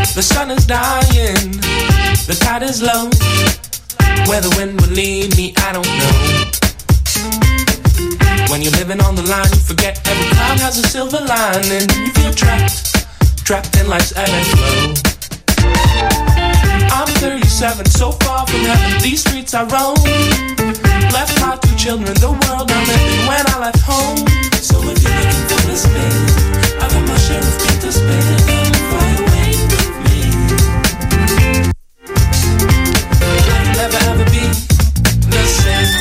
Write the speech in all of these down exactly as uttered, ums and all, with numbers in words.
The sun is dying, the tide is low. Where the wind will lead me, I don't know. When you're living on the line, you forget every cloud has a silver lining. You feel trapped, trapped in life's ebb and flow. I'm thirty-seven, so far from heaven, these streets I roam. Left my two children, the world I'm living when I left home. So if you're looking for this man, I got my share of feet to spare. Come fly away with me. Life will never ever be the same.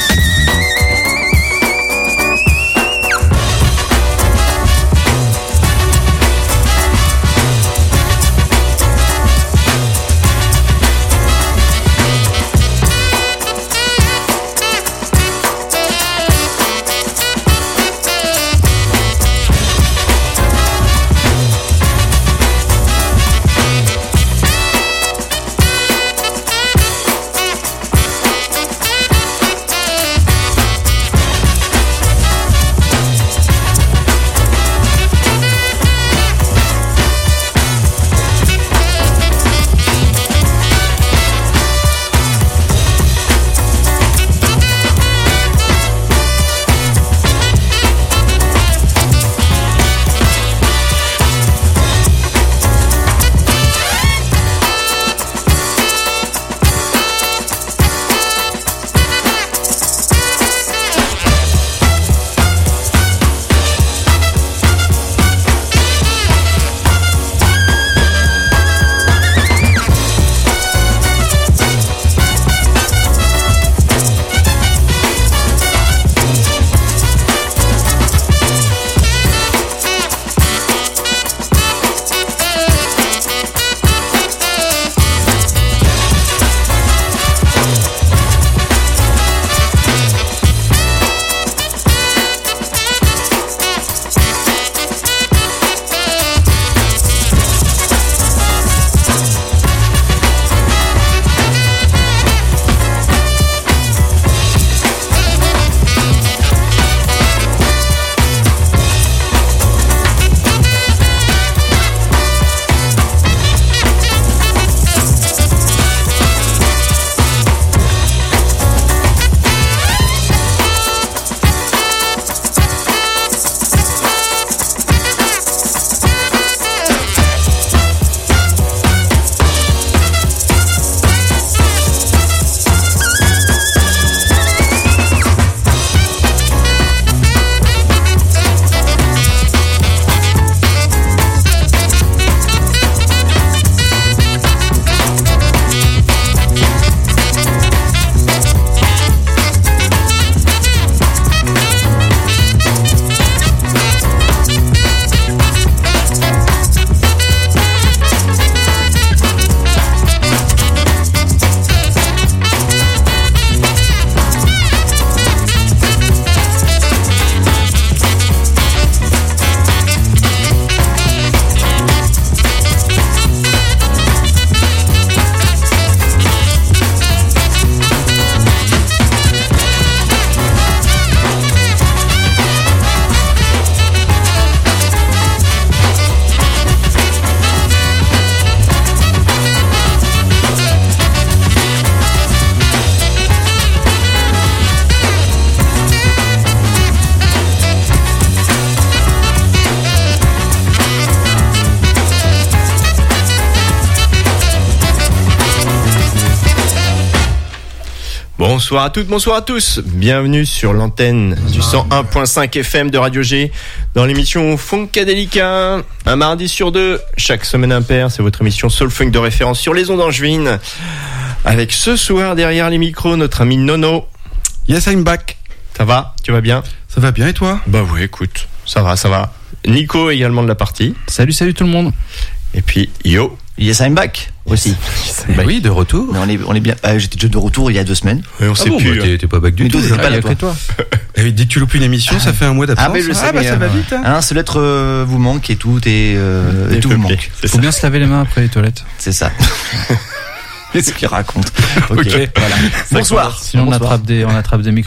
Bonsoir à toutes, bonsoir à tous. Bienvenue sur l'antenne du cent un virgule cinq F M de Radio G dans l'émission Funkadelica. Un mardi sur deux, chaque semaine impair, c'est votre émission Soul Funk de référence sur les ondes angevines. Avec ce soir derrière les micros notre ami Nono. Yes, I'm back. Ça va? Tu vas bien? Ça va bien et toi? Bah oui, écoute, ça va, ça va. Nico également de la partie. Salut, salut tout le monde. Et puis Yo. Yes, I'm back aussi. Yes, bah oui, de retour. Mais on est, on est bien. Euh, j'étais déjà de retour il y a deux semaines. Et on ah sait bon, plus. Bah, t'es, t'es pas back du mais tout. Toi, t'es pas là, toi. toi. Et dès que tu loupes une émission, ah, ça fait un mois d'absence. Ah, mais je sais, ah bah mais, ça euh, va vite. Hein. Hein, ce lettre euh, vous manque et tout et, euh, et tout vous manque. Faut ça. Bien se laver les mains après les toilettes. C'est ça. Qu'est-ce qu'il raconte? Ok, okay. Voilà. Bonsoir. Sinon Bonsoir. on attrape des, on attrape des microbes.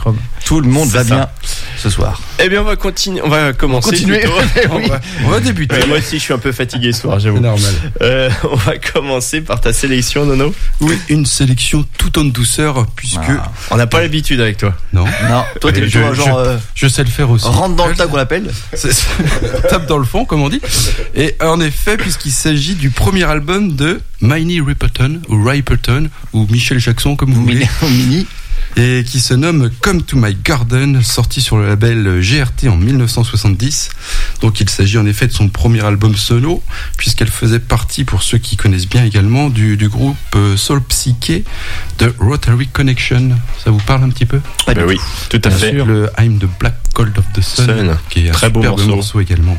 tout le monde C'est va ça. bien ce soir. Eh bien, on va continuer, on va commencer. Continuer. plutôt. On va, on va débuter. Ouais, moi aussi, je suis un peu fatigué ce soir, C'est j'avoue. normal. Euh, on va commencer par ta sélection, Nono. Oui, une sélection tout en douceur, puisque. Ah. On n'a pas l'habitude avec toi. Non. Non, toi t'es Je- plutôt un je- genre euh, Je sais le faire aussi. rentre dans le tas qu'on l'appelle. C'est- c'est- Tape dans le fond, comme on dit. Et en effet, puisqu'il s'agit du premier album de Minnie Riperton, ou Riperton, ou Michel Jackson, comme vous voulez, Mini. et qui se nomme Come to My Garden, sorti sur le label G R T en mille neuf cent soixante-dix. Donc il s'agit en effet de son premier album solo, puisqu'elle faisait partie, pour ceux qui connaissent bien également, du, du groupe euh, Soul Psyché de Rotary Connection. Ça vous parle un petit peu? Pas du Ben oui, tout à Bien fait. sûr, le I'm the Black Cold of the Sun, Sun. qui est un Très beau superbe morceau. morceau. également.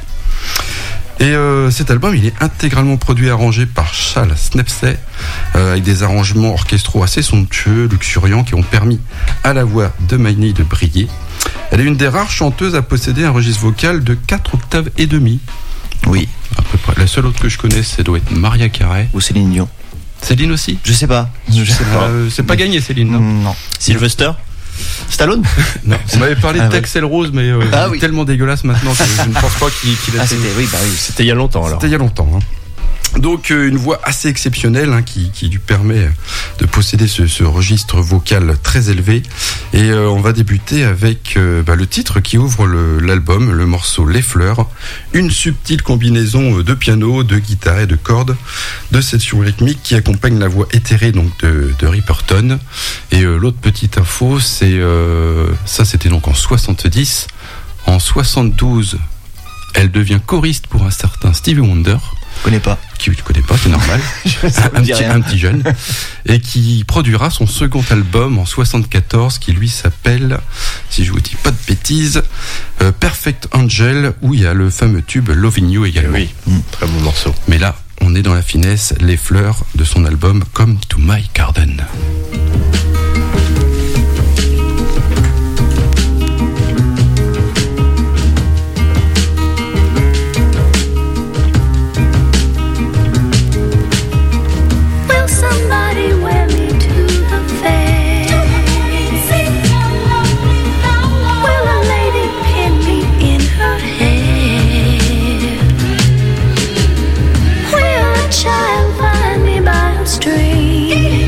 Et euh, cet album, il est intégralement produit et arrangé par Charles Snepsey, euh, avec des arrangements orchestraux assez somptueux, luxuriants, qui ont permis à la voix de Minnie de briller. Elle est une des rares chanteuses à posséder un registre vocal de quatre octaves et demi. Oui. À peu près. La seule autre que je connais, c'est doit être Maria Carey. Ou Céline Dion. Céline aussi. Je sais pas. Je sais pas. Euh, c'est pas gagné, Céline. Non. Non. Sylvester. Stallone. Non. On m'avait parlé Ah de ouais. Texel Rose, mais euh, Ah il est oui. tellement dégueulasse maintenant que je ne pense pas qu'il qu'il a Ah fait- c'était oui bah oui. C'était il y a longtemps alors. C'était il y a longtemps. Hein. Donc euh, une voix assez exceptionnelle hein, qui, qui lui permet de posséder ce, ce registre vocal très élevé. Et euh, on va débuter avec euh, bah, le titre qui ouvre le- l'album, le morceau Les Fleurs. Une subtile combinaison de piano, de guitare et de cordes, de section rythmique qui accompagne la voix éthérée donc de, de Riperton. Et euh, l'autre petite info, c'est euh, ça c'était donc en soixante-dix. En soixante-douze, elle devient choriste pour un certain Stevie Wonder. Je connais pas. Qui tu connais pas, c'est normal, Ça me un, dit petit, rien. un petit jeune, et qui produira son second album en soixante-quatorze, qui lui s'appelle, si je vous dis pas de bêtises, euh, Perfect Angel, où il y a le fameux tube Loving You également. Oui, très beau morceau. Mais là, on est dans la finesse, les fleurs de son album Come to My Garden. Will somebody wear me to the fair? Will a lady pin me in her hair? Will a child find me by a stream?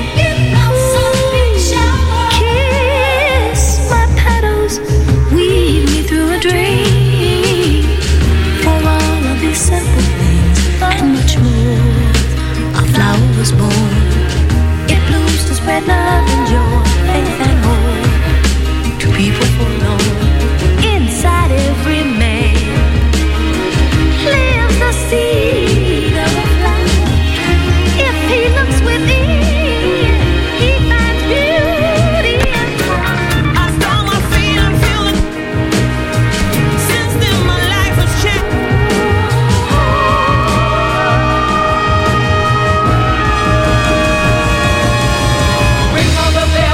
Kiss my petals, weave me through a dream. For all of these simple things and much more, a flower was born. It blooms to spread love and joy, faith and hope to people forlorn. Inside every man lives the seed of a flower. If he looks within, he finds beauty and power. I start my feet, I'm feeling. Since then, my life has changed. Ring of the bell.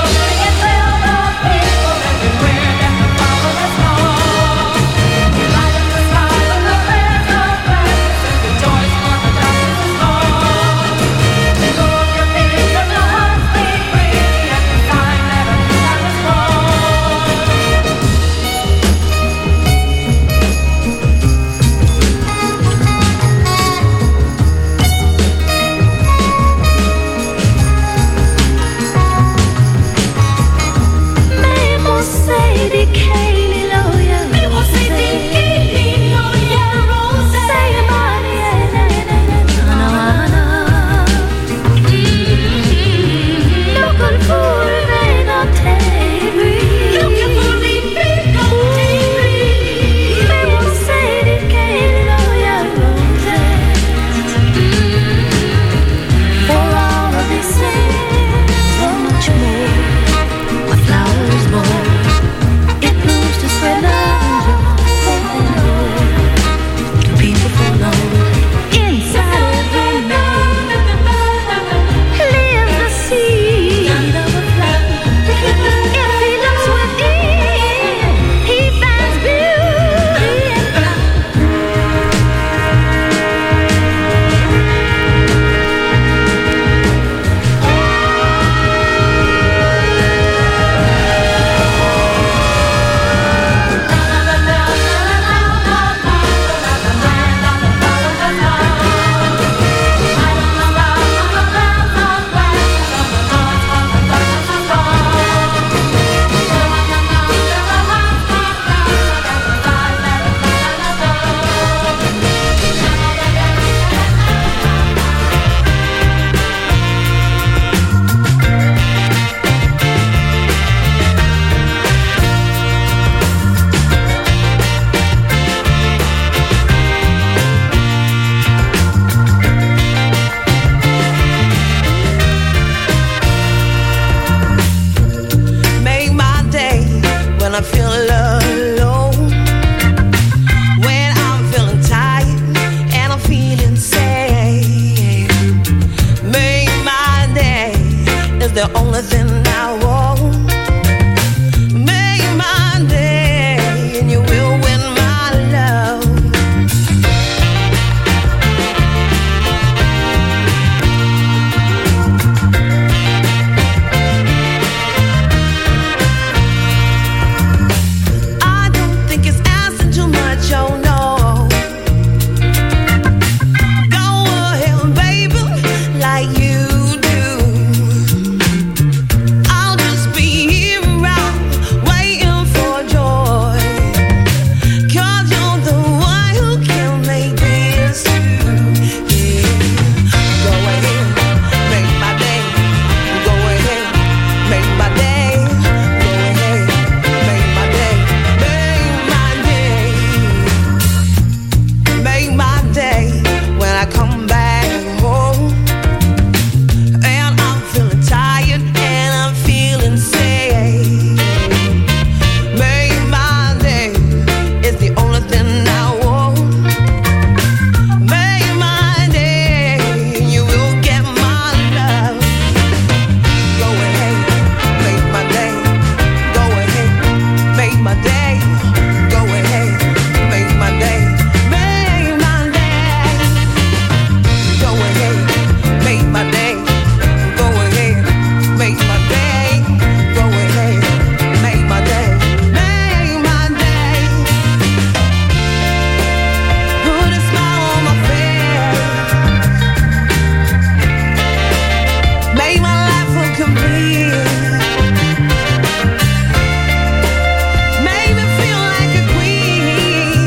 I come back home and I'm feeling tired and I'm feeling sad. Make my day is the only thing I want. Make my day, you will get my love. Go ahead, make my day. Go ahead, make my day. Go ahead, make my day. Make my day. Go ahead, make my day. Go ahead, make my day. Go ahead, make my day. Make my day. Put a smile on my face. Make my life feel complete. Make me feel like a queen.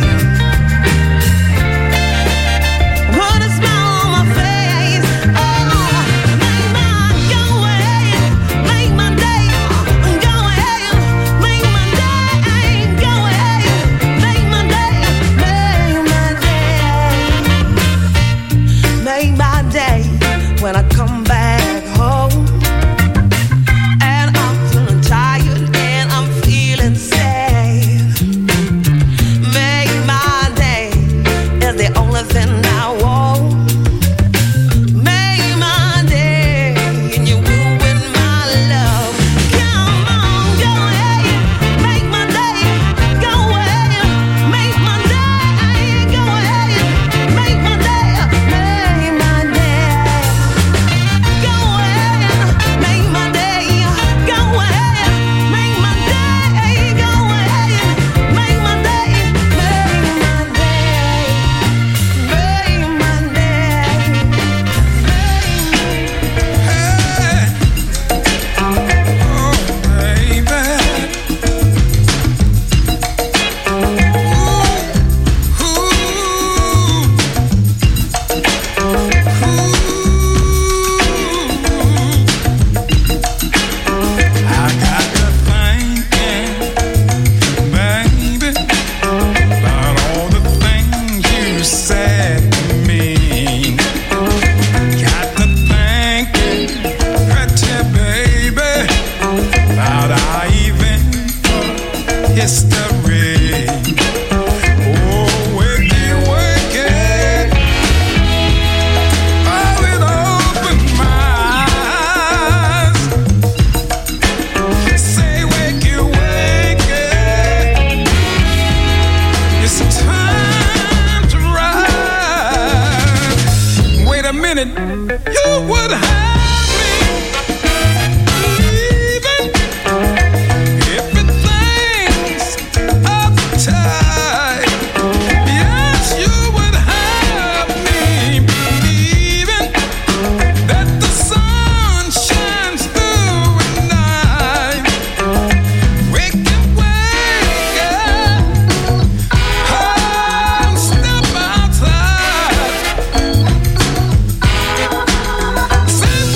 Put a smile on my face. Oh, make my go ahead, make my day. Go ahead, make my day. Go ahead, make my day. Make my day. Make my day when I come back home. And I'm feeling tired and I'm feeling sad. Make my day is the only thing I want. Make my day and you will win my love. Come on, go ahead, make my day. Go ahead, make my day. Go ahead, make my day. Make my day. Go ahead, make my day. Go ahead, make my day. Go ahead, make my day. Make my day. Make my I got to thinking, baby, about all the things you said to me. Got to thinking, pretty baby, about our eventful history. Oh, wakey, wakey, oh, it opened my eyes. Say wakey, wakey, it's time to rise. Wait a minute, you would have me believing everything's uptight. Yes, you would have me believing that the sun shines through at night. Wake up, wake up, oh, step outside. Say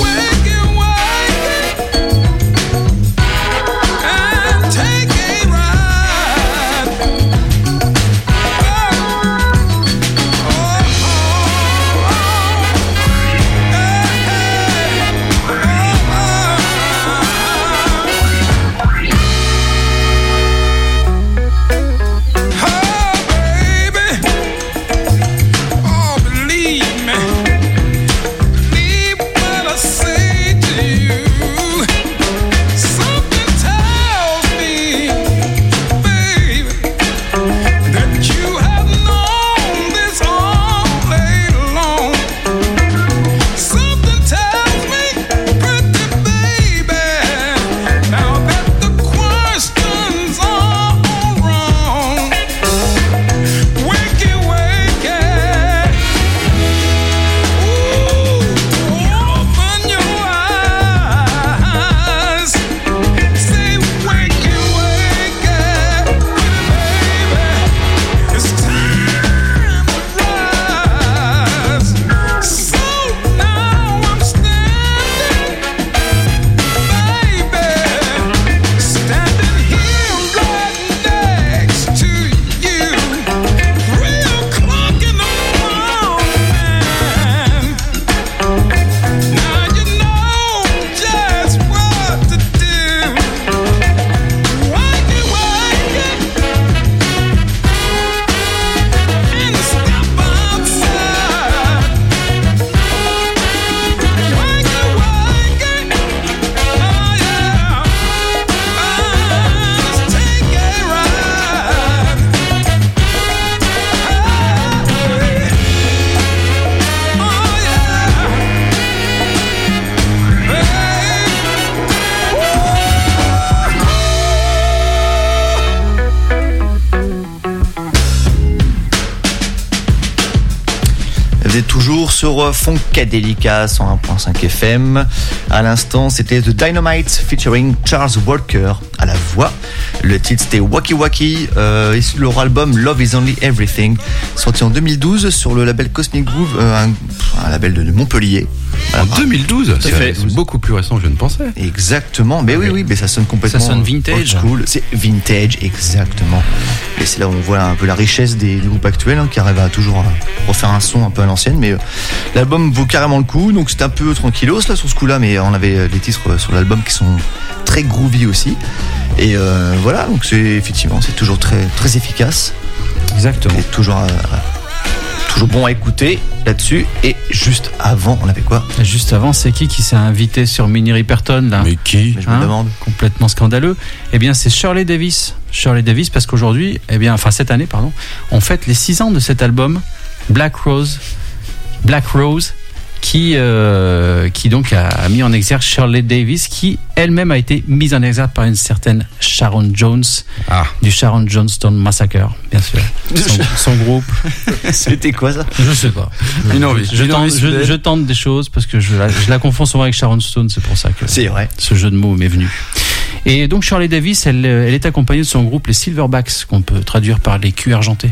Vous êtes toujours sur Funkadelica cent un virgule cinq F M. À l'instant, c'était The Dynamite featuring Charles Walker à la voix. Le titre c'était Wacky Wacky, euh, issu de leur album Love Is Only Everything, sorti en deux mille douze sur le label Cosmic Groove, euh, un, un label de Montpellier. En deux mille douze, c'est, fait. c'est beaucoup plus récent que je ne pensais. Exactement, mais oui, oui, mais ça sonne complètement. Ça sonne vintage. Old school. C'est vintage, exactement. Et c'est là où on voit un peu la richesse des, des groupes actuels hein, qui arrivent à toujours à refaire un son un peu à l'ancienne. Mais euh, l'album vaut carrément le coup, donc c'est un peu tranquillos là sur ce coup-là, mais on avait des titres sur l'album qui sont très groovy aussi. Et euh, voilà, donc c'est effectivement, c'est toujours très très efficace. Exactement. Et toujours. Euh, Toujours bon à écouter là-dessus. Et juste avant, on avait quoi ? Juste avant, c'est qui qui s'est invité sur Minnie Riperton là ? Mais qui ? Mais je me Hein demande. Complètement scandaleux. Eh bien, c'est Shirley Davis. Shirley Davis, parce qu'aujourd'hui, eh bien, enfin cette année, pardon, on fête les six ans de cet album Black Rose, Black Rose, qui euh, qui donc a, a mis en exergue Shirley Davis, qui elle-même a été mise en exergue par une certaine Sharon Jones Ah. du Sharon Jonestown Massacre, bien sûr. Son, son groupe. C'était quoi ça ? Je sais pas. Une envie. Je Une tente, envie je, soudaine. je tente des choses parce que je la, je la confonds souvent avec Sharon Stone, c'est pour ça que C'est vrai. ce jeu de mots m'est venu. Et donc Shirley Davis, elle, elle est accompagnée de son groupe les Silverbacks, qu'on peut traduire par les culs argentés.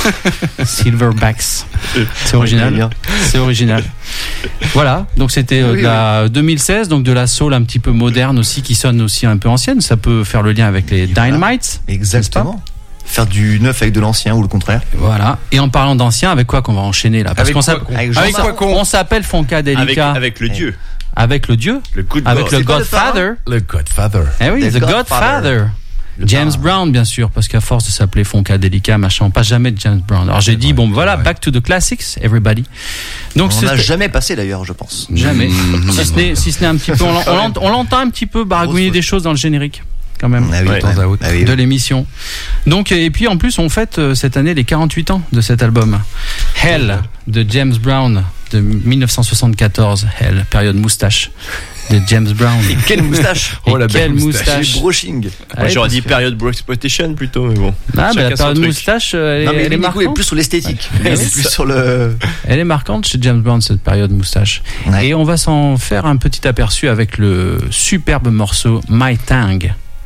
Silverbacks. C'est original. C'est original. Voilà, donc c'était euh, de la deux mille seize, donc de la soul un petit peu moderne aussi, qui sonne aussi un peu ancienne. Ça peut faire le lien avec les Dynamites. Exactement. Faire du neuf avec de l'ancien ou le contraire. Voilà. Et en parlant d'ancien, avec quoi qu'on va enchaîner là ? Parce Avec qu'on quoi s'appelle- qu'on- Avec avec Jean-Marc. quoi qu'on- on s'appelle Funkadelica Avec, avec le dieu. avec le dieu, Le good avec God. le C'est quoi le Godfather. Le Godfather. Eh oui, The The Godfather. Godfather. Le James bar. Brown, bien sûr, parce qu'à force de s'appeler Funkadelica, machin, on passe jamais de James Brown. Alors j'ai dit, vrai, bon, c'est voilà, vrai. back to the classics, everybody. Donc On c'est n'a jamais passé d'ailleurs, je pense. jamais. Mmh. si ce n'est, si ce n'est un petit peu, on, l'en- on l'ent- on l'entend un petit peu baragouiner des choses dans le générique, quand même. Ah oui, Ouais. de temps à autre. Ah oui, De oui. l'émission. Donc, et puis en plus, on fête euh, cette année les quarante-huit ans de cet album. Hell, de James Brown, de dix-neuf cent soixante-quatorze. Hell, période moustache, de James Brown. Et quelle moustache Oh, la Et quelle belle moustache. moustache. Les brushing. Moi, Ouais, j'aurais parce dit que- période Broexploitation plutôt, mais bon. Ah, bah, Chacun la son période truc. moustache, euh, elle est, Non mais elle est lui, Nico, est marquante. plus sur l'esthétique. Ouais. Il est plus sur le. Elle est marquante chez James Brown, cette période moustache. Ouais. Et on va s'en faire un petit aperçu avec le superbe morceau My Tang.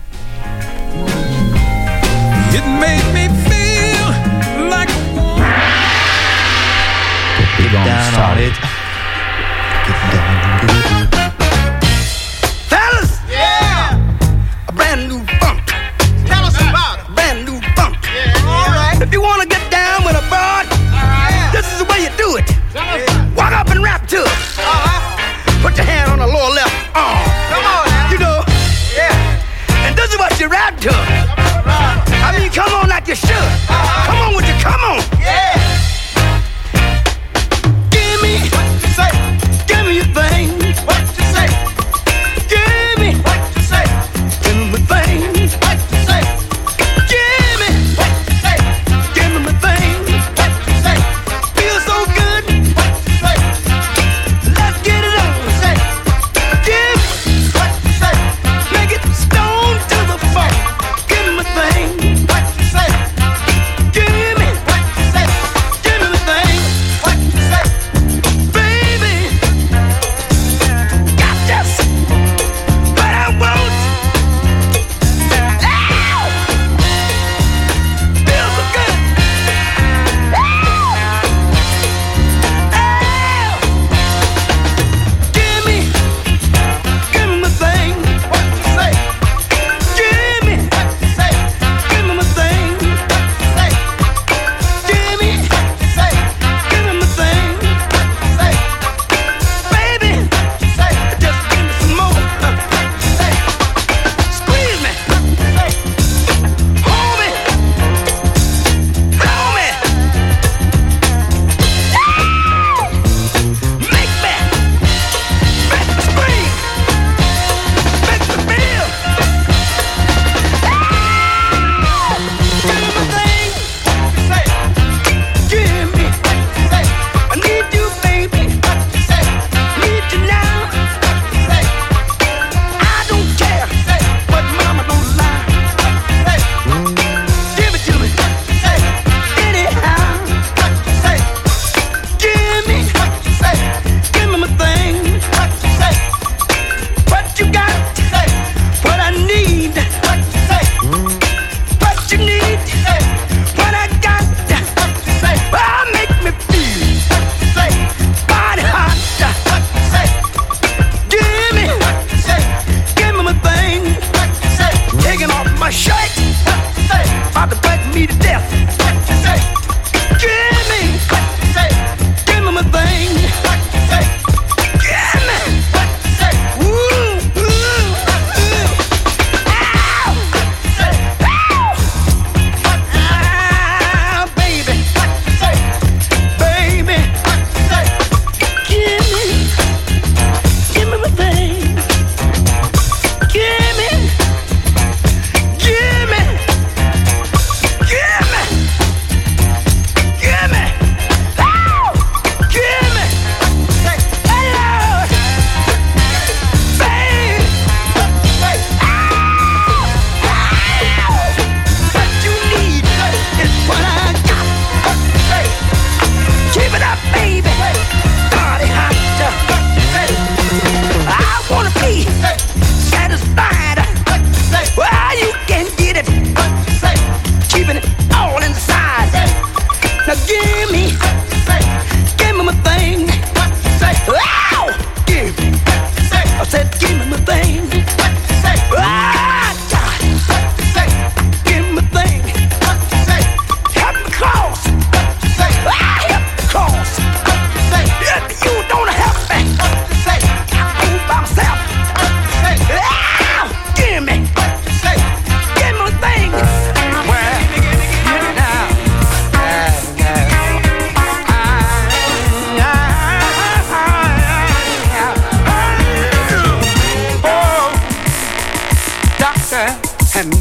It made me feel like Get down, Down on started. it. Get down. Fellas, yeah, a brand new funk. Tell us about it. Brand new funk. Yeah, all right. If you wanna get down with a broad, this is the way you do it. Walk up and rap to it. Uh-huh. Put your hand on the lower left arm. Come on, now. You know, yeah. And this is what you rap to. I mean, come on like you should. Uh-huh. Come on with you, come on. Yeah. Give me, say, give me your thing. What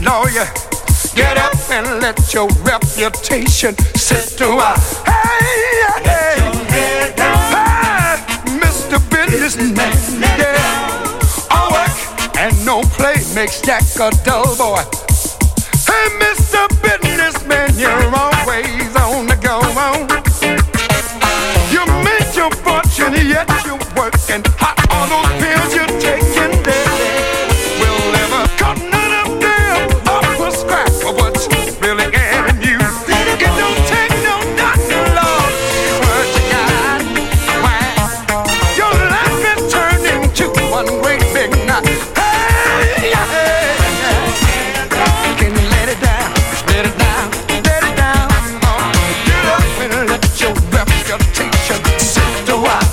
lawyer. Get up and let your reputation sit to a hey, hey, hey, hey, Mister Businessman, yeah. All work and no play makes Jack a dull boy. Hey, Mister Businessman, you're always on the go. You made your fortune, yet you're working hot on those pills you're taking daily. Will never cut none of them off a scrap of what's really getting you. It don't take no doctor, Lord, what you got. Why? Your life is turning to one great big knot. Hey, hey, hey. Can you let it down, let it down, let it down? Oh, get up and let your reputation sit a while.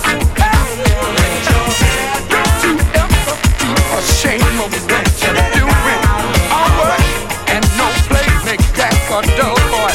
Shame of what you're doing. All work and no play makes Jack a dull boy.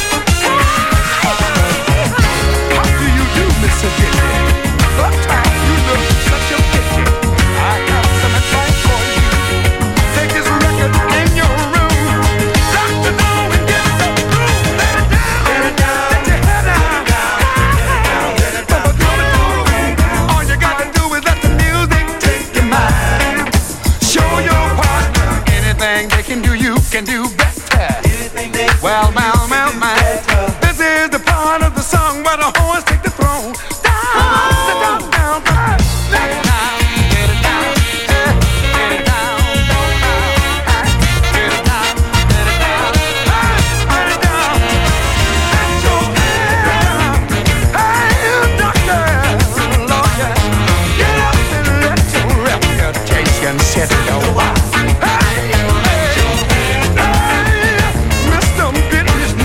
How do you do, Mister Diddy? Sometimes you look such a pity. I got some advice for you. Take this record in your room, lock the door and get some room. Let it down, let it down, let your head down, let it down. All you got to do is let the music take your mind. Show your partner anything they can do, you can do better. Well, well, well, well. This is the part of the song where the horns take the throne. Down, down, down, down. Let it down, let it down, eh, let it down, don't down, let it down, let it down, eh, let it down. Let your head down. Hey, doctor, lawyer, get up and let your reputation set it over. Hey, hey, hey, Mister Businessman.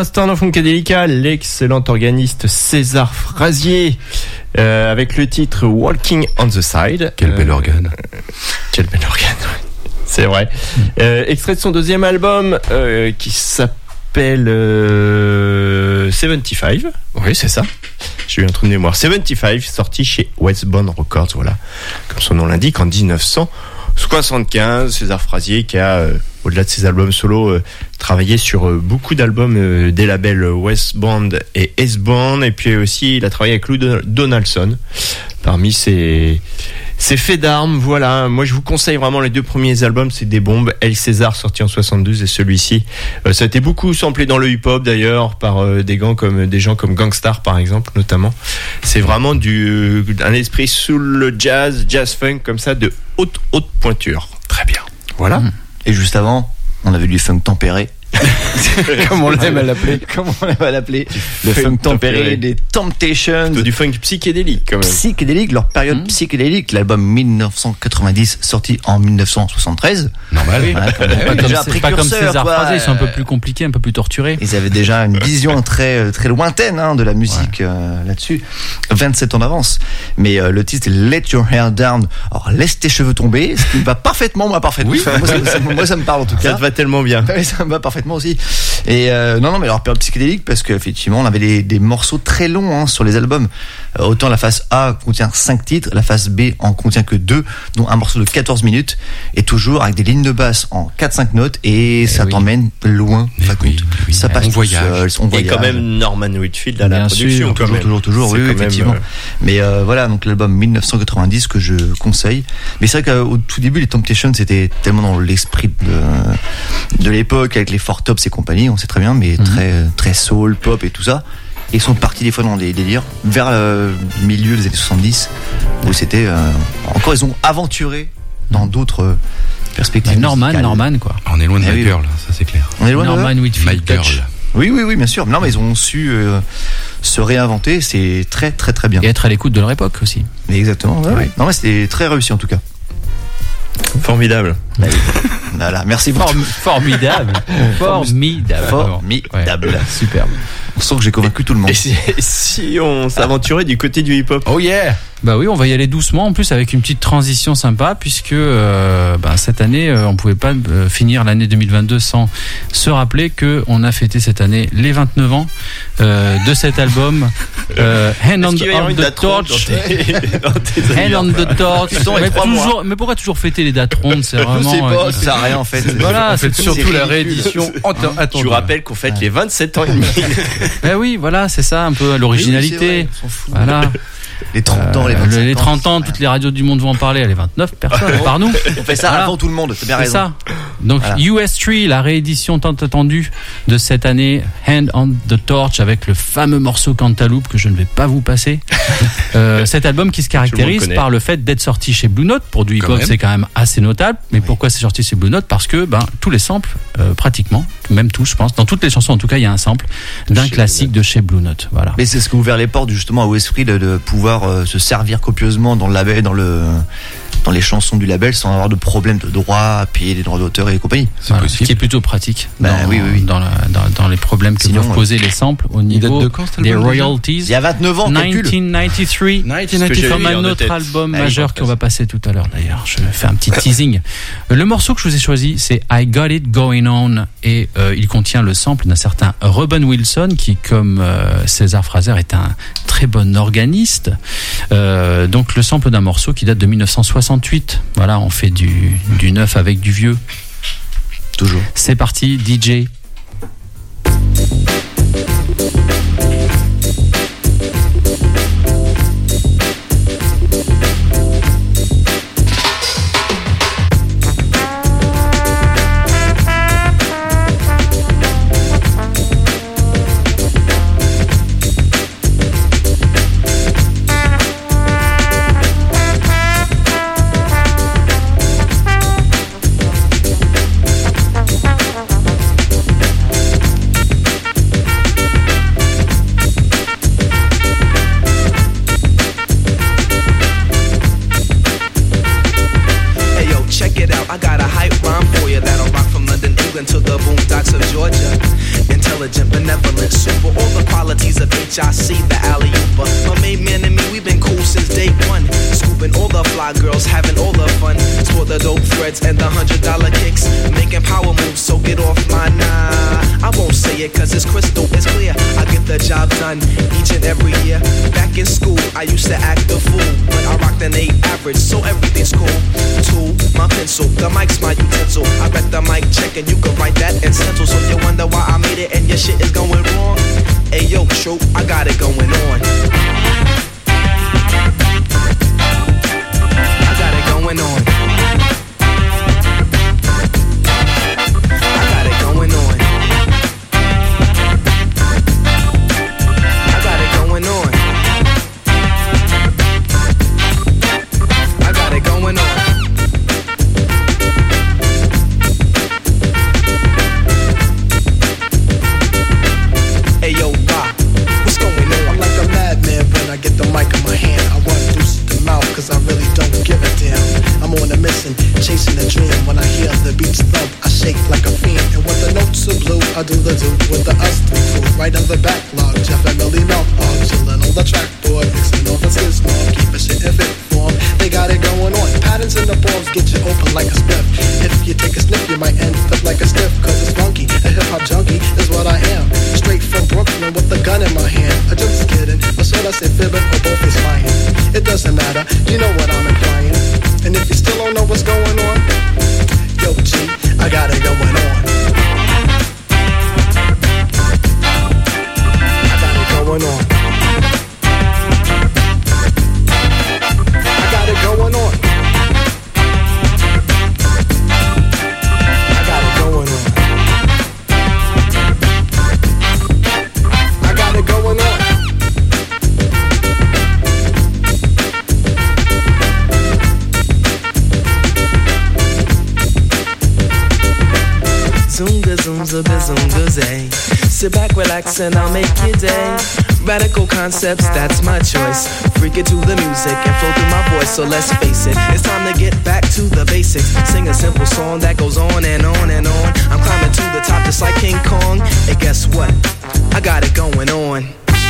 l'instant dans Funkadelica, l'excellent organiste César Frazier euh, avec le titre Walking on the Side. Quel bel Euh, organe. euh, Quel bel organe, ouais. C'est vrai. Euh, extrait de son deuxième album euh, qui s'appelle euh, soixante-quinze. Oui, c'est ça. J'ai eu un trou de mémoire. soixante-quinze, sorti chez Westbound Records, voilà. Comme son nom l'indique, en dix-neuf cent soixante-quinze. César Frazier qui a, euh, au-delà de ses albums solo, euh, travaillé sur euh, beaucoup d'albums euh, des labels Westbound et S-Band. Et puis aussi, il a travaillé avec Lou Don- Donaldson. Parmi ses, ses faits d'armes, voilà. Moi, je vous conseille vraiment les deux premiers albums, c'est des bombes. El César, sorti en soixante-douze, et celui-ci. Euh, ça a été beaucoup samplé dans le hip-hop, d'ailleurs, par euh, des gens comme, des gens comme Gangstar, par exemple, notamment. C'est vraiment du, un esprit sous le jazz, jazz funk, comme ça, de haute, haute pointure. Très bien. Voilà. Et juste avant, on avait du funk tempéré. Comme on l'aime à l'appeler. Comment on va l'appeler? Le Funk funk tempéré tempéré. des Temptations. Du funk psychédélique, quand même. Psychédélique, leur période Mmh. psychédélique, l'album dix-neuf cent quatre-vingt-dix sorti en dix-neuf cent soixante-trise. Normal. Voilà, quand même. Pas comme, Déjà c'est pas comme précurseur, César quoi. Frazier, ils sont un peu plus compliqués, un peu plus torturés. Ils avaient déjà une vision très très lointaine hein, de la musique euh, là-dessus. vingt-sept ans d'avance. Mais euh, le titre c'est Let Your Hair Down. Alors laisse tes cheveux tomber, ce qui me va parfaitement, moi parfaitement. Oui. moi, ça, ça- moi, ça me parle en tout Ça cas. te va tellement bien. Ouais, ça me va parfaitement aussi. Et euh, non, non, mais alors période psychédélique parce qu'effectivement, on avait des, des morceaux très longs hein, sur les albums. Euh, autant la face A contient cinq titres, la face B en contient que deux, dont un morceau de quatorze minutes, et toujours avec des lignes de basse en quatre cinq notes, et ça oui. t'emmène loin. Eh Ça oui, compte. oui. Ça passe On tout voyage. seul, on Et voyage. quand même Norman Whitfield à la Bien production, sûr, quand toujours, même. toujours, toujours, C'est oui, quand même, effectivement. euh, Mais euh, voilà, donc l'album dix-neuf cent quatre-vingt-dix que je conseille. Mais c'est vrai qu'au tout début, les Temptations, c'était tellement dans l'esprit de, de l'époque, avec les Four Tops et compagnie, on sait très bien, mais Mhm. très, très soul, pop et tout ça. Et ils sont partis des fois dans des délires vers le milieu des années soixante-dix, où c'était euh, encore, ils ont aventuré dans d'autres euh, perspectives. Bah, Norman, musicales. Norman, quoi. On est loin de Eh My oui. Girl, ça c'est clair. On est loin de Norman My Whitfield. Girl. Touch. Oui, oui, oui, bien sûr. Non, mais ils ont su euh, se réinventer. C'est très, très, très bien. Et être à l'écoute de leur époque aussi. Mais exactement. Ouais, ouais. Non, mais c'était très réussi en tout cas. Formidable. Voilà, merci beaucoup. Form- formidable. Formidable. Formidable. Ouais, superbe. On sent que j'ai convaincu tout le monde. Et si, si on s'aventurait du côté du hip-hop? Oh yeah. Bah oui, on va y aller doucement, en plus avec une petite transition sympa, puisque euh, bah, cette année, euh, on pouvait pas euh, finir l'année deux mille vingt-deux sans se rappeler que on a fêté cette année les vingt-neuf ans euh, de cet album euh, Hand on, Est-ce qu'il va y avoir on une the date ronde Torch. dans tes- dans tes Hand on the Torch. Dans les Mais, trois mois. toujours, mais pourquoi toujours fêter les dates rondes? C'est Je sais vraiment. pas, euh, ça sert à rien en fait. Voilà, On fait c'est surtout c'est la ridicule. réédition. Je vous rappelle qu'on fête les vingt-sept ans et demi. Ben oui, voilà, c'est ça un peu l'originalité. On s'en fout. Voilà. Les trente ans, les Euh, vingt-cinq les ans, trente ans, c'est toutes les radios du monde vont en parler. Les vingt-neuf personnes, par nous. On fait ça Voilà. avant tout le monde, t'as bien C'est raison. ça. Donc Voilà. U S trois, la réédition tant attendue de cette année, Hand on the Torch, avec le fameux morceau Cantaloupe que je ne vais pas vous passer. euh, cet album qui se caractérise connaît. par le fait d'être sorti chez Blue Note. Pour du Quand hip-hop, même. c'est quand même assez notable. Mais pourquoi c'est sorti chez Blue Note? Parce que ben, tous les samples, euh, pratiquement, même tous, je pense, dans toutes les chansons en tout cas, il y a un sample d'un Chez classique de chez Blue Note. Voilà. Mais c'est ce qui a ouvert les portes justement au esprit de, de pouvoir euh, se servir copieusement dans le label, dans le dans les chansons du label sans avoir de problème de droit à payer des droits d'auteur et compagnie. C'est Voilà, possible. qui est plutôt pratique Bah, dans, oui, oui, oui. Dans, la- dans- dans les problèmes que Sinon, peuvent poser les samples au date niveau de quand, cet des album, déjà royalties. Il y a vingt-neuf ans, calcul. dix-neuf cent quatre-vingt-treize, que j'ai comme lu, un en de autre tête. album Ah oui, majeur qu'on va passer tout à l'heure d'ailleurs. Je fais un petit teasing. Le morceau que je vous ai choisi, c'est I Got It Going On, et euh, il contient le sample d'un certain Robin Wilson qui, comme euh, César Fraser, est un très bon organiste. Euh, donc le sample d'un morceau qui date de mille neuf cent soixante-huit. Voilà, on fait du, du neuf avec du vieux. Toujours. C'est parti, D J. Thank bitch, I see the alley-ooper. My main man and me, we been cool since day one. Scooping all the fly girls, having all the fun. Sport the dope threads and the hundred dollar kicks. Making power moves, so get off my nah. I won't say it cause it's crystal, it's clear. I get the job done each and every year. Back in school, I used to act a fool, but I rocked an eight average, so everything's cool. Tool, my pencil, the mic's my utensil. I read the mic check and you can write that in stencil. So you wonder why I made it and your shit is going wrong. Hey yo, troop, I got it going on. I got it going on. I got it going on. I got it going on. I got it going on. Hey yo, Rock, what's going on? I'm like a madman when I get the mic in my hand. I run deuces to mouth cause I really don't give a damn. I'm on a mission, chasing a dream. When I hear the beats thump, I shake like a fiend. And when the notes are blue, I do the do with the us three crew. Right on the backlog, Jeff and Millie Mouth Hog. Chillin' on the trackboard, mixing all the sis mob. Keep a shit in fit form, they got it going on. Patterns in the bombs get you open like a spliff. If you take a sniff, you might end up like a stiff. Cause it's funky, a hip-hop junkie is what I am. Straight from Brooklyn with a gun in my hand. I just kidding, or should I say fibbing, or both is lying. It doesn't matter, you know what I'm implying. And if you still don't know what's going on, yo G, I got it going on. I got it going on. I got it going on. I got it going on. I got it going on. Zoomga, zoomza, bizoomga, zay. Sit back, relax, and I'll make your day. Radical concepts, that's my choice. Freak it to the music and flow through my voice. So let's face it, it's time to get back to the basics. Sing a simple song that goes on and on and on. I'm climbing to the top just like King Kong. And guess what? I got it going on.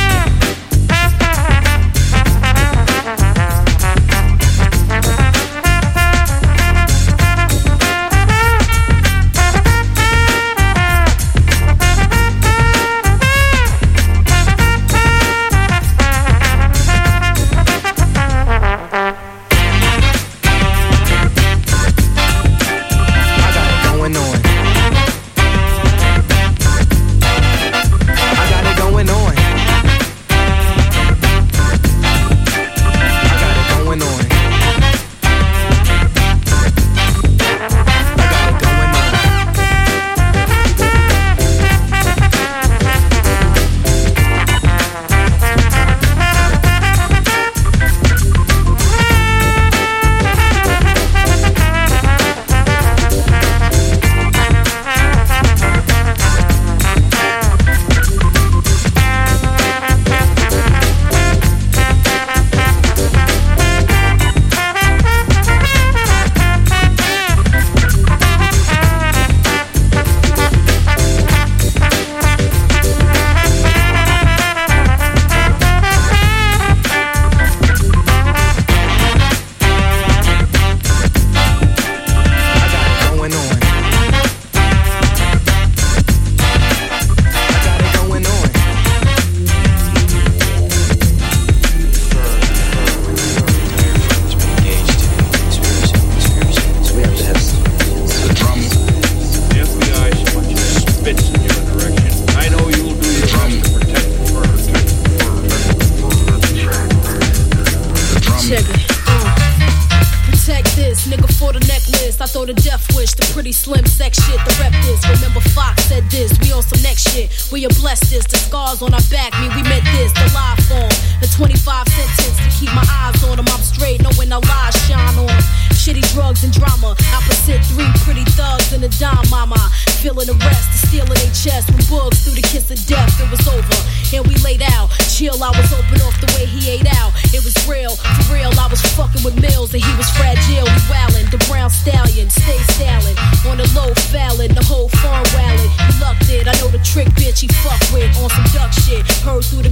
Slim sex shit, the rep this. Remember Fox said this, we on some next shit. We are blessed this, the scars on our back mean we meant this. The live form, the twenty-five sentence to keep my eyes on them. I'm straight, knowing our lies shine on them. Shitty drugs and drama, opposite three pretty thugs and a dime mama. Feeling the rest, the steel in their chest. When bugs through the kiss of death, it was over. And we laid out, chill, I was open off the way he ate out. It was real, for real, I was fucking with Mills and he was fragile, we wildin'. The brown stallion, stay styling. On the low fallin', the whole farm wallin'. He lucked it, I know the trick bitch he fuck with. On some duck shit, heard through the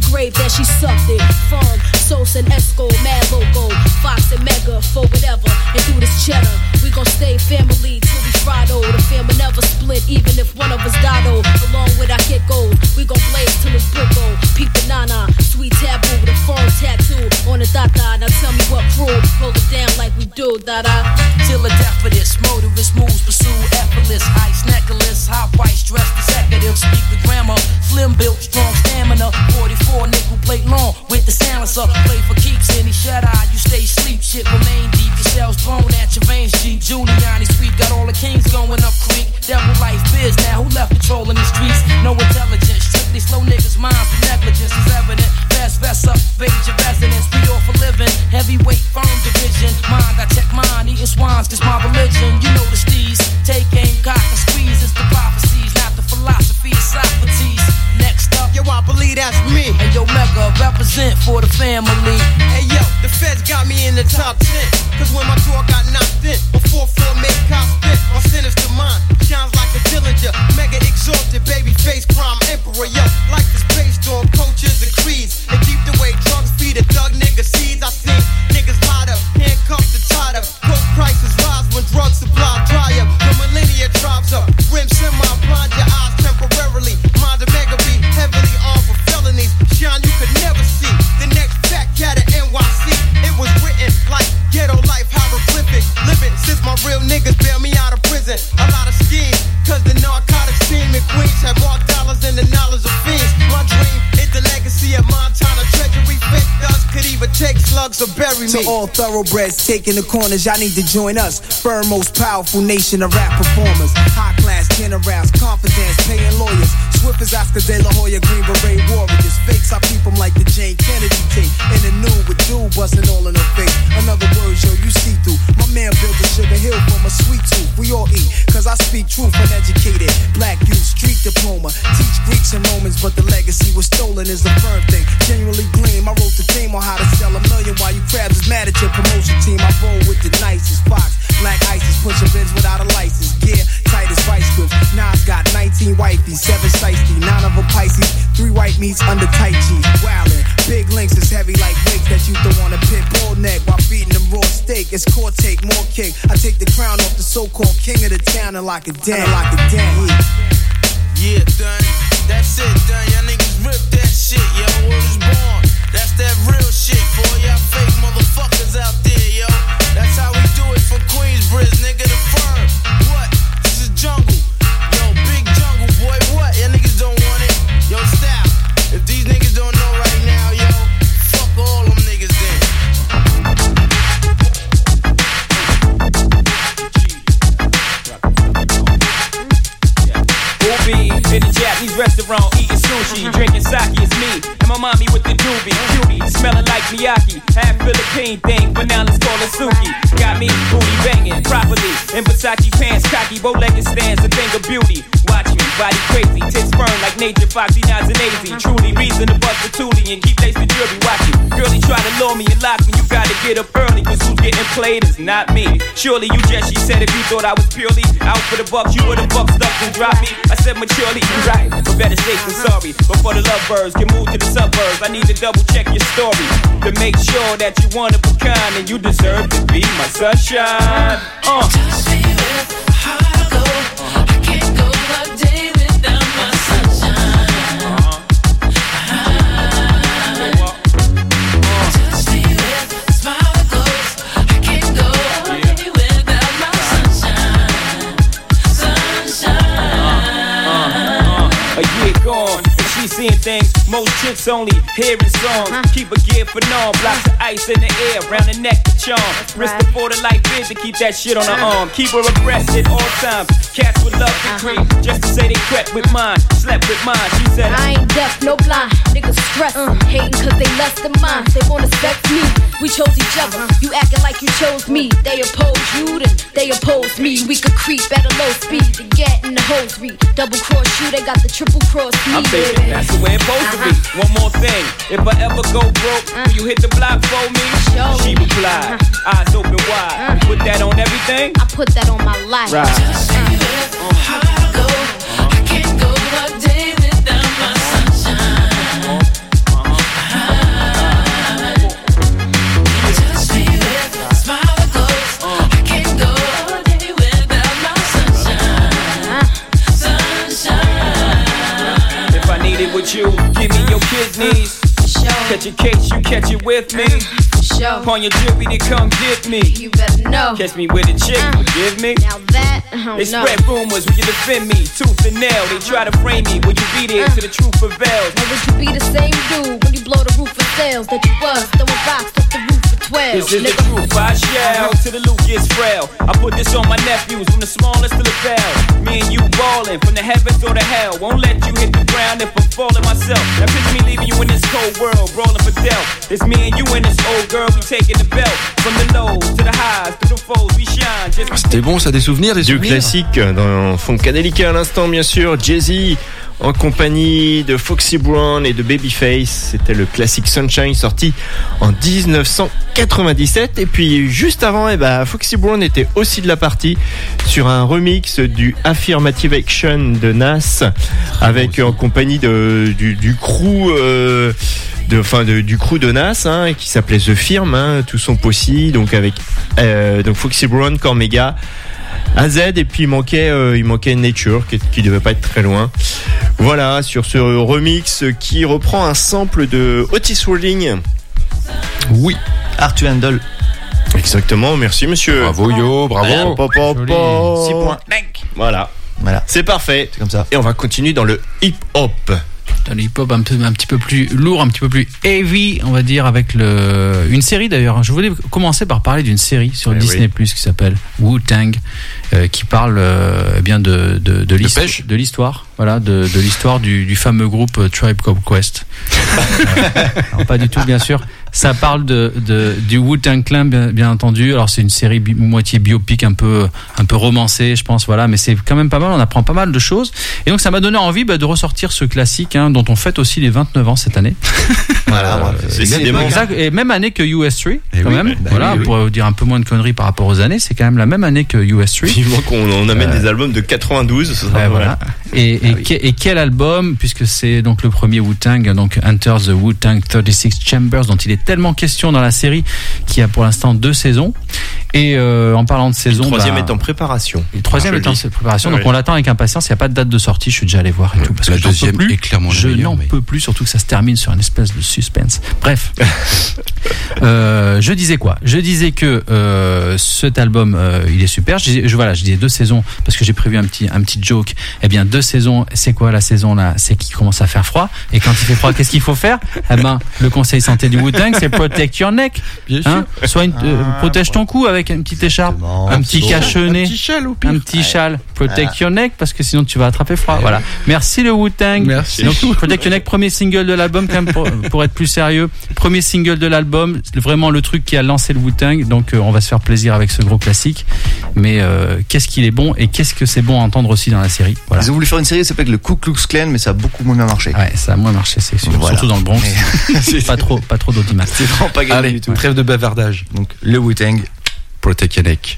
scraped and she sucked it. Firm, Sos and Esco, Mad Loco, Fox and Mega, for whatever. And through this cheddar, we gon' stay family till we Friday. The family never split, even if one of us died. Along with our kickos, we gon' blaze till it's bricko. Peep the nana, sweet taboo with a firm tattoo on the dada. Now tell me what crew, hold it down like we do, dada. Till the death of this, motorist moves, pursue effortless. Ice necklace, high price, dressed executive. Speak the grammar, slim built, strong stamina. forty-four nickel plate long with the silencer. Play for keeps, any shut eye, you stay sleep. Shit remain deep, your cells thrown at your veins. G. Giuliani sweet, got all the kings going up creek. Devil life biz, now who left patrolling the streets? No intelligence, strictly slow niggas' minds for negligence is evident. Fast vest up, fade your residence, we all for living. Heavyweight firm division, mind I check mine, eating swines, cause my religion. You know the steez, take aim, cock and squeeze. It's the prophecies, not the philosophy of Socrates. Next up, yo, I believe that's me. And yo, Mega, represent for the family. Hey yo, the feds got me in the top ten. Cause when my door got knocked in, before four made cops spit, my sinister mind shines like a Dillinger. Mega exalted, baby face crime emperor. Yo, like this based on cultures and creeds. And deep the way drugs feed a thug nigga seeds. I seen niggas lied up, handcuffed and tied up. Coke prices rise when drug supply dry up. The millennia drives up, rim semi blind your eyes temporarily. Mind a mega be heavily armed for felonies. Shine you could never see. The next fat cat at N Y C. It was written like ghetto life hieroglyphic. Living since my real niggas bailed me out of prison. A lot of schemes, cause the narcotics team in Queens have more dollars than the knowledge of fiends. My dream is the legacy of Montana treasury. Fake dust could even take slugs or bury me. To all thoroughbreds taking the corners, y'all need to join us. Firm, most powerful nation of rap performers. High class generals, confidence, paying lawyers. Swift as Oscar De La Hoya, Green Beret warriors. Fakes, I peep them like the Jane Kennedy tape. In the nude with dude busting all in her face. Another word, yo, you see through. My man built a sugar hill from a sweet tooth. We all eat, cause I speak truth, uneducated. Black youth, street diploma. Teach Greeks and Romans, but the legacy was stolen is the firm thing. Genuinely gleam, I wrote the theme on how to sell a million while you crabs is mad at your promotion team. I roll with the nicest Fox. Black ices, pushing bins without a license. Gear, tight as vice grips. Nas got nineteen wifeys, seven shiesty, nine of them Pisces. Three white meats under tight jeans. Wildin', big links is heavy like wigs that you throw on a pit bull neck while feeding them raw steak. It's core take, more kick. I take the crown off the so-called king of the town and lock it down, lock it down. Yeah, done. That's it, done. Y'all niggas rip that shit, yo. Word is born. That's that real shit for y'all fake motherfuckers out there, yo. That's how we do it from Queensbridge, nigga, the firm. What? This is jungle. Yo, big jungle, boy, what? Y'all niggas don't want it. Yo, stop. If these niggas don't know right now, yo, fuck all them niggas then. Ubi in the Japanese restaurant, eating sushi, drinking sake, it's me and my mommy with the doobie, cutie, smelling like Miyake, half Philippine thing, but now let's call it Suki. Got me booty banging properly in Versace pants, cocky, bow-legged stands, a thing of beauty. Watch me, body crazy, tits burn like nature, foxy, nods and lazy. Truly reason to bust the toolie and keep lacing jewelry. Watch you, girlie try to lure me and lock me. You gotta get up early, cause who's getting played is not me. Surely you just, she said, if you thought I was purely out for the bucks, you would've bucked up and dropped me. I said maturely, you right, but better safe than sorry. Before the lovebirds can move to the suburbs, I need to double check your story to make sure that you one of a kind and you deserve to be my sunshine. Uh. Just be with how I go. I can't go a day without my sunshine. Just be with smile that glows. I can't go a day without my sunshine. Sunshine. A year gone, and she's seeing things most chicks only hearing songs. Keep a gear for norm, blocks of ice in the air, round the neck to charm. Wrist before the light bid to keep that shit on her arm. Keep her abreast at all times. Cats would love to creep, just to say they crept with mine, slept with mine. She said I ain't deaf, no blind. Niggas stress, uh, hating cause they less than mine. They wanna sex me, we chose each other. You acting like you chose me. They oppose you, then they oppose me. We could creep at a low speed to get in the hosiery. Double cross you, they got the triple cross me. I'm thinking that's the way it's supposed to be. One more thing, if I ever go broke, will you hit the block for me? She replied, eyes open wide. You put that on everything? I put that on my life. Right. Just be with how I go. I can't go a day without my sunshine. Just in case you catch it with me. Show. On your jewelry to come get me. You better know. Catch me with a chick, Uh, forgive me. Now that, I don't They know. spread rumors, will you defend me? Tooth and nail, they try to frame me. Will you be there till the truth prevails? Now would you be the same dude when you blow the roof of sales that you was throwing rocks off the roof for twelve? This is the truth, I shall, till the loot gets frail. I put this on my nephews, from the smallest to the bell. Me and you ballin', from the heavens or the hell. Won't let you hit the ground if I'm falling myself. Now picture me leaving you in this cold world, rolling for death. It's me and you and this old girl, we taking the belt. From the lows to the highs, to the foes, we shine. Just C'était bon, ça, des souvenirs, des Du souvenirs. classique dans Funkadelica à l'instant, bien sûr. Jay-Z en compagnie de Foxy Brown et de Babyface. C'était le classique Sunshine sorti en dix-neuf cent quatre-vingt-dix-sept. Et puis juste avant, eh ben, Foxy Brown était aussi de la partie sur un remix du Affirmative Action de Nas, avec en compagnie de, du, du crew. Euh, de, enfin, de, du crew de Nas, hein, qui s'appelait The Firm, hein, tout son posse, donc avec euh, donc Foxy Brown, Cormega, A Z, et puis il manquait, euh, il manquait Nature, qui, qui devait pas être très loin. Voilà, sur ce remix qui reprend un sample de Otis Redding. Oui. Arthur Handel. Exactement, merci monsieur. Bravo Yo, bravo. Po, po, po. six points. Voilà. Voilà. C'est parfait. C'est comme ça. Et on va continuer dans le hip-hop. Dans le hip-hop un, peu, un petit peu plus lourd, un petit peu plus heavy, on va dire, avec le, une série d'ailleurs. Je voulais commencer par parler d'une série sur Eh Disney+, oui. Plus qui s'appelle Wu-Tang, euh, qui parle euh, eh bien de, de, de, l'histoire, pêche. de l'histoire, voilà, de, de l'histoire du, du fameux groupe euh, Tribe Called Quest. Euh, non, pas du tout, bien sûr. Ça parle de, de du Wu-Tang Clan, bien, bien entendu. Alors c'est une série bi- moitié biopic, un peu un peu romancée, je pense. Voilà, mais c'est quand même pas mal. On apprend pas mal de choses. Et donc ça m'a donné envie bah, de ressortir ce classique, hein, dont on fête aussi les vingt-neuf ans cette année. Voilà, bref. c'est C'est décidément. bien. Exact. Et même année que U S trois, Eh quand oui, même. bah voilà, oui, oui. pour dire un peu moins de conneries par rapport aux années, c'est quand même la même année que U S trois. Vivement qu'on on amène Euh, des albums de quatre-vingt-douze. Ça, Ouais, voilà. Et, et, Ah oui. que- et quel album, puisque c'est donc le premier Wu-Tang, donc Enter the Wu-Tang thirty-six Chambers, dont il est tellement question dans la série, qui a pour l'instant deux saisons. Et euh, en parlant de saison, Le troisième bah, est en préparation. le troisième Je est en le dis. préparation, donc Ouais. on l'attend avec impatience. Il n'y a pas de date de sortie, je suis déjà allé voir et tout, parce La que j'en deuxième peux plus. est clairement la Je meilleure, n'en mais- peux plus, surtout que ça se termine sur une espèce de suspense. Bref, euh, je disais quoi Je disais que euh, cet album, euh, il est super. Je, disais- je voilà, je disais deux saisons parce que j'ai prévu un petit un petit joke. Eh bien, deux saisons. C'est quoi la saison là C'est qu'il commence à faire froid. Et quand il fait froid, qu'est-ce qu'il faut faire Eh ben, le conseil santé du Wu-Tang, c'est protect your neck. Bien Hein Sois une, euh, Ah, protège ton cou avec une petite écharpe, Exactement. un petit Bon. cache-nez, Un petit châle au pire. un petit Ouais. châle. Protect Ah. your neck parce que sinon tu vas attraper froid. Eh Voilà. Merci le Wu-Tang. Merci. Donc Protect your neck, premier single de l'album quand même pour, pour être plus sérieux. Premier single de l'album, c'est vraiment le truc qui a lancé le Wu-Tang. Donc euh, on va se faire plaisir avec ce gros classique. Mais euh, qu'est-ce qu'il est bon et qu'est-ce que c'est bon à entendre aussi dans la série. Voilà. Ils ont voulu faire une série qui s'appelle le Ku Klux Klan, mais ça a beaucoup moins bien marché. Ouais, ça a moins marché, c'est sûr. Voilà. Surtout dans le Bronx. Mais- pas trop, pas trop d'audimat. C'est vraiment pas gagné Allez, du tout. trêve de bavardage. Donc le Wu-Tang. Protect your neck.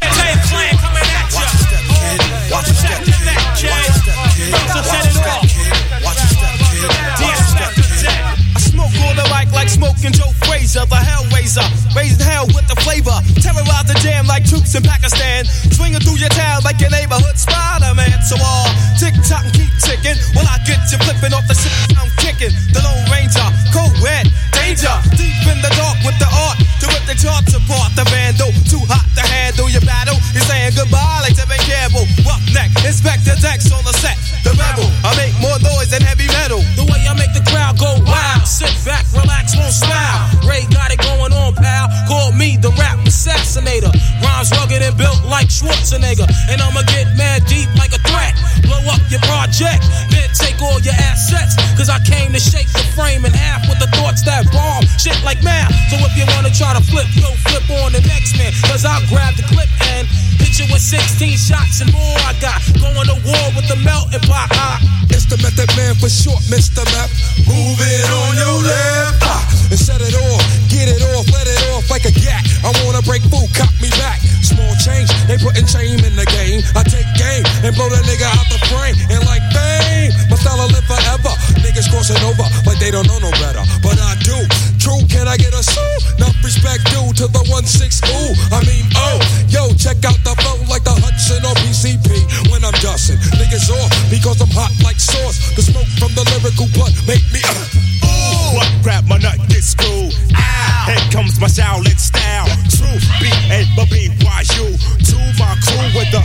I smoke on the mic like smoking Joe Frazier, the Hellraiser, raising hell with the flavor, terrorize the jam like troops in Pakistan, swinging through your town like your neighborhood Spider-Man. So all tick tock and keep ticking, while I get you flipping off the shit I'm kicking. The Lone Ranger, co-ed, danger, deep in the dark with the art to rip the charts apart. The vandal, too hot to handle your battle. You're saying goodbye like Tevin Campbell. Roughneck, Inspector Dex on the set. The rebel, I make more noise than heavy metal. The way I make the crowd go wild. Sit back, relax, won't smile. Ray got it going on, pal. Call me the rap assassinator. Rhymes rugged and built like Schwarzenegger. And I'ma get mad deep like a threat. Blow up your project, then take all your assets. Cause I came to shake the frame in half with the thoughts that bomb. Shit like math. So if you wanna try to flip, yo, flip on the next man. Cause I'll grab the clip and hit you with sixteen shots and more. I got going to war with the melting pot. I, It's the Method Man for short, Mister Map. Move it on your left, ah, and set it off, get it off, let it off like a gat. I wanna break food, cop me back. Small change, they putting shame in the game. I take game and blow the nigga out the frame. And like fame, my style will live forever. Niggas crossing over like they don't know no better, but I do. True, can I get a sue? Enough respect due to the one six ooh. I mean, oh, yo, check out the flow like the Hudson or P C P. When I'm dusting, niggas off because I'm hot like sauce. The smoke from the lyrical blunt make me uh, oh. What rap my nut get screwed? my Shaolin style. True, B A B B Y U. To my crew with the.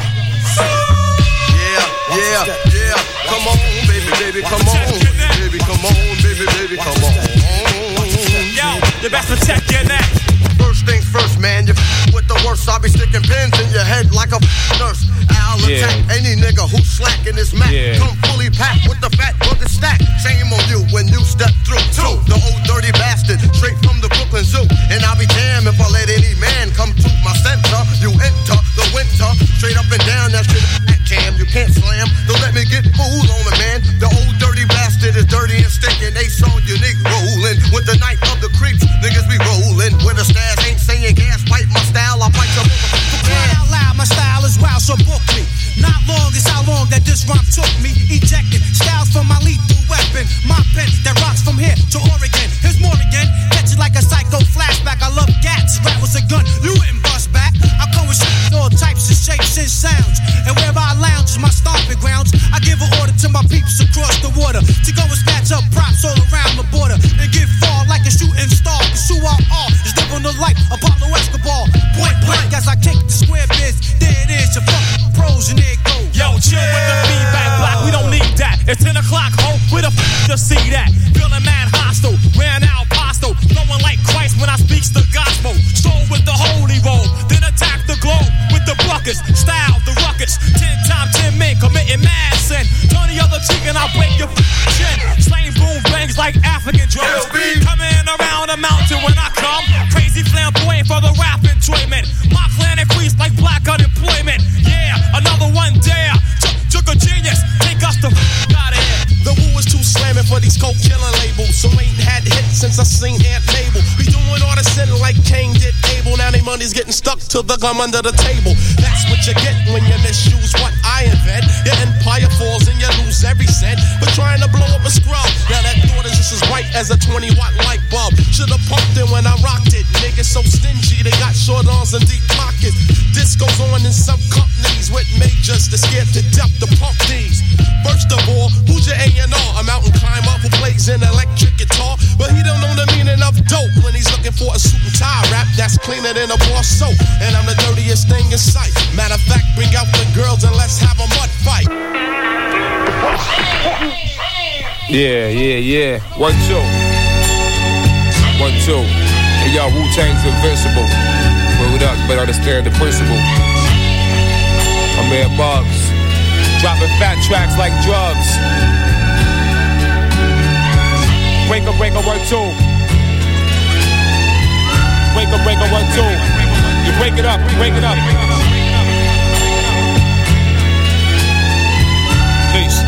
Yeah, yeah, yeah. Come on, baby, baby, come on. Baby, come on, baby, baby, come on. Yo, you best protect your neck. First things first, man, you f- with the worst. I'll be sticking pins in your head like a f- nurse. I'll Yeah. attack any nigga who's slacking this Mac. Yeah. Come fully packed with the fat bucket stack. Shame on you when you step through. Two, the old dirty bastard, straight from the Brooklyn Zoo. And I'll be damned if I let any man come to my center. You enter the winter, straight up and down. That shit that jam, you can't slam. Don't let me get fooled on it, man. The old dirty bastard is dirty and stinking. They saw unique rolling with the night of the creeps. Niggas be rolling with a stash. Ain't saying gas pipe my style. I bite some Crying out loud, my style is wild, so book me. Not long is how long that this rhyme took me. Ejecting styles from my lethal weapon. My pen that rocks from here to Oregon. Here's more again. Catch it like a psycho flashback. I love gats. Rap was a gun. You wouldn't bust back. I come with shit, all types of shapes and sounds. And wherever I lounge is my stomping grounds. I give an order to my peeps across the water to go and snatch up props all around the border and get far like a shooting star. Cause who I are is living the life Apollo Escobar. Point blank as I kick the square biz. There it is, your fucking pros and there it goes. Yo, chill with the feedback block, we don't need that. It's ten o'clock, ho, where the f to see that? Feeling mad hostile, ran out apostle. Flowing like Christ when I speaks the gospel. Stroll with the holy roll, then attack the globe with the buckets. Style, the ruckus, ten times ten men committing mad sin. Turn the other cheek and I'll break your f chin. Slang boom bangs like African drums. Coming around the mountain when I come. Crazy flamboyant for the rap enjoyment. My clan increase like black unemployment. Yeah, another one dare. Took a genius, take us the f out of here. The woo is too slamming for these coke killing labels. So ain't had hits since I seen Aunt Mabel. Be doing all the sin like Cain did Abel. Now they money's getting stuck to the gum under the table. That's what you get when you misuse what I invent. Your empire falls and you lose every cent. But trying to blow up a scrub. Now that thought is just as bright as a twenty watt light bulb. Should've pumped it when I rocked it. Niggas so stingy, they got short arms and deep pockets. This goes on in some companies with majors that scared to death to pump these. First of all, who's your A and R? A mountain climber who plays an electric guitar, but he don't know the meaning of dope when he's looking for a suit and tie rap that's cleaner than a bar soap. And I'm the dirtiest thing in sight. Matter of fact, bring out the girls and let's have a mud fight. Yeah, yeah, yeah. One, two. One, two. Hey, y'all, Wu-Tang's invincible. Word up, but understand the principle. I'm here, Bugs. Dropping fat tracks like drugs. Break a break a one, two. Break a break a one, two. You break it up, break it up. Peace.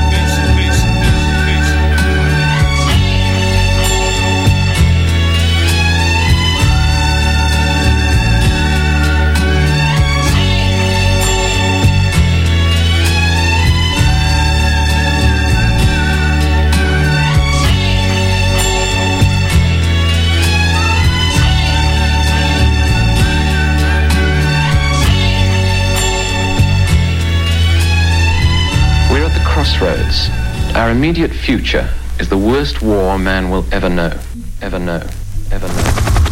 Crossroads. Our immediate future is the worst war man will ever know. Ever know. Ever know.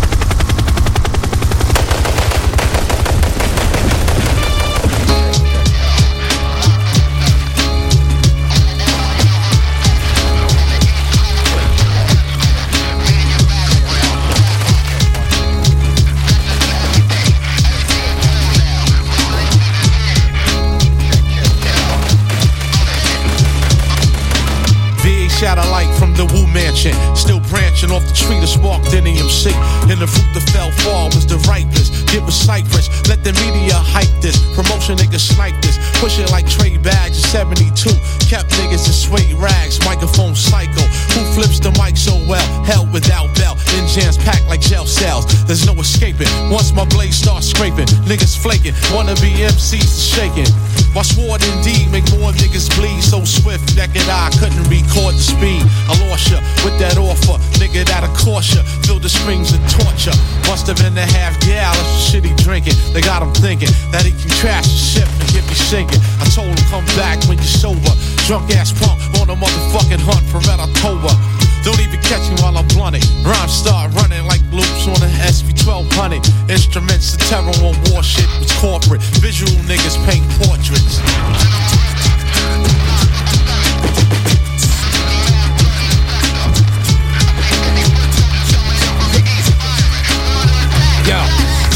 Shadow light from the Wu Mansion, still branching off the tree to spark N E M C. And the fruit that fell far was the ripest. Get with Cypress, let the media hype this. Promotion niggas snipe this. Push it like Trey Bags in seventy-two. Kept niggas in suede rags, microphone psycho. Who flips the mic so well? Hell without bell. In jams packed like jail cells. There's no escaping. Once my blade starts scraping, niggas flaking. Wanna be M Cs shaking. My sword indeed make more niggas bleed. So swift, naked eye couldn't record the speed. I lost ya with that offer, nigga that'll cost ya. Feel the screams of torture. Must have been a half gallon of shit he drinking. They got him thinking that he can crash the ship and get me sinking. I told him come back when you're sober. Drunk ass punk on a motherfucking hunt for Red October. Don't even catch me while I'm blunting. Rhymes start running like loops on an S V twelve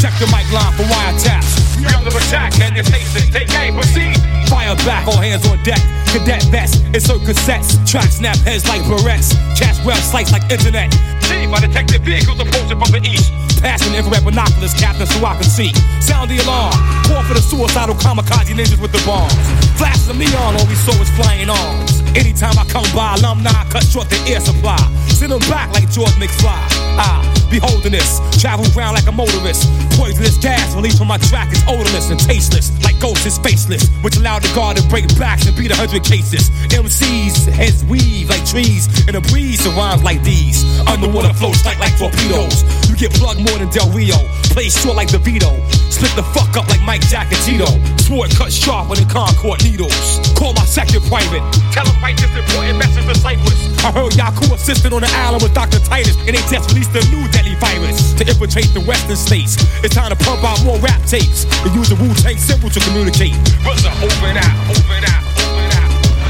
Check the mic line for wiretaps. We under attack, and you taste it. Take aim, proceed. Fire back, all hands on deck. Cadet vest, insert cassettes. Track snap heads like barrettes. Cash well slice like internet. Chief, I detected vehicles approaching from the east. Passing infrared binoculars, captain, so I can see. Sound the alarm. Call for the suicidal kamikaze ninjas with the bombs. Flashes of neon, all we saw was flying arms. Anytime I come by, alumni cut short the air supply. Send them back like George McFly. Ah, beholding this, travel around like a motorist. Poisonous gas released from my track is odorless and tasteless, like ghosts is faceless, which allowed the guard to break backs and beat a hundred cases. M Cs, heads weave like trees, and a breeze surrounds like these. Underwater floats tight like torpedoes. You get plugged more than Del Rio, play short like DeVito. Split the fuck up like Mike Jack and Tito. Sword cut sharper than Concord needles. Call my second private, tell him write this important message to Cyprus. I heard Yaku assisted on the island with Doctor Titus, and they just released a new deadly virus to infiltrate the western states. It's time to pump out more rap tapes and use the Wu-Tang symbol to communicate. What's up? Over and out, over and out, over and out.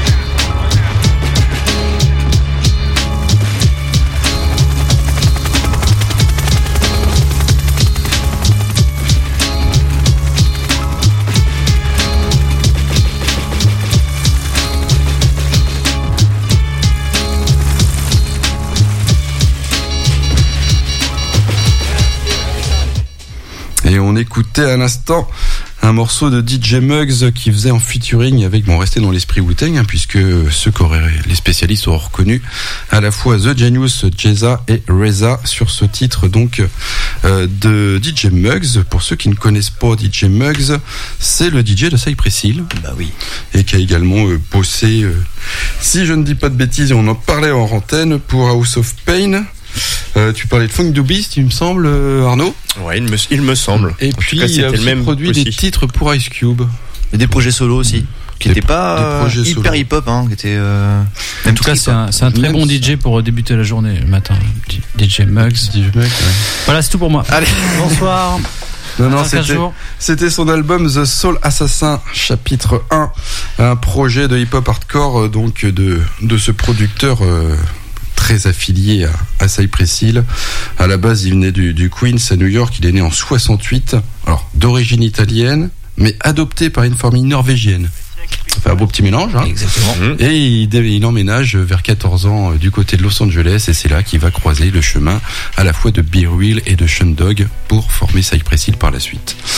Et on écoutait à l'instant un morceau de D J Muggs qui faisait en featuring avec, bon, rester dans l'esprit Wu-Tang, hein, puisque ceux qu'auraient les spécialistes auront reconnu à la fois The Genius, Jeza et Reza sur ce titre donc euh, de D J Muggs. Pour ceux qui ne connaissent pas D J Muggs, c'est le D J de Cypress Hill. Bah oui. Et qui a également euh, bossé, euh, si je ne dis pas de bêtises, on en parlait en antenne pour House of Pain. Euh, tu parlais de Funk Du Beast, il me semble, euh, Arnaud. Ouais, il me, il me semble. Et en puis cas, il a le aussi même produit aussi. des titres pour Ice Cube. Et des projets solo aussi, qui n'étaient pas euh, hyper hip-hop, hein, qui étaient. Euh, en tout cas, c'est un, c'est un très bon D J pour débuter la journée le matin. D J Muggs. D J Muggs, ouais. Voilà, c'est tout pour moi. Allez, bonsoir. Non, non, c'était, c'était son album The Soul Assassin, chapitre un, un projet de hip-hop hardcore, donc de, de ce producteur euh, très affilié à, à Cypress Hill. À la base, il venait du, du Queens à New York, il est né en soixante-huit, alors d'origine italienne, mais adopté par une famille norvégienne. Ça fait un beau petit mélange, hein. Exactement. Et il, il emménage vers quatorze ans du côté de Los Angeles, et c'est là qu'il va croiser le chemin à la fois de Be Real et de Sean Dog pour former Cypress Hill par la suite.